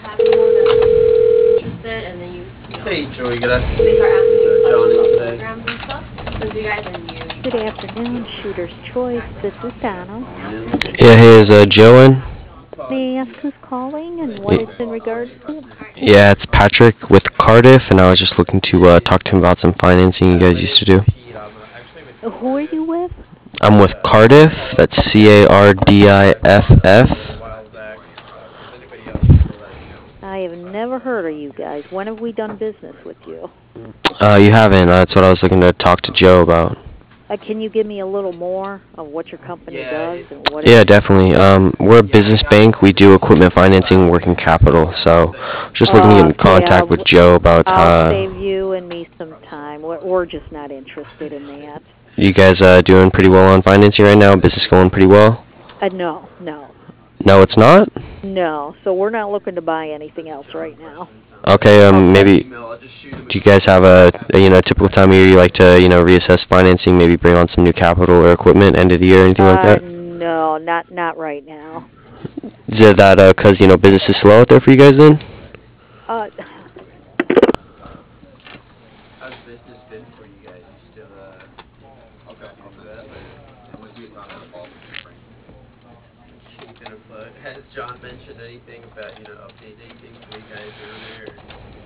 interested, and then Hey, Joey, good afternoon. they start asking you John questions in about today. programs and stuff. Since you guys are new, you Good probably afternoon, Shooter's Choice. This is Donna. Yeah, hey, is Joe in? May I ask who's calling and what it's in regards to? Yeah, it's Patrick with Cardiff, and I was just looking to talk to him about some financing you guys used to do. Who are you with? I'm with Cardiff, that's Cardiff. I have never heard of you guys. When have we done business with you? You haven't, that's what I was looking to talk to Joe about. Can you give me a little more of what your company does and what it Yeah, is? definitely. We're a business bank. We do equipment financing, working capital. So, just looking to get in Okay, contact with Joe about. I'll save you and me some time. We're just not interested in that. You guys doing pretty well on financing right now? Business going pretty well? No, no, No, it's not. no. So we're not looking to buy anything else right now. Okay, Okay. maybe do you guys have a typical time of year you like to reassess financing, maybe bring on some new capital or equipment end of the year, anything like that? No, not right now. Is it that because business is slow out there for you guys then? Uh, Has John mentioned anything about, updating anything for you guys earlier?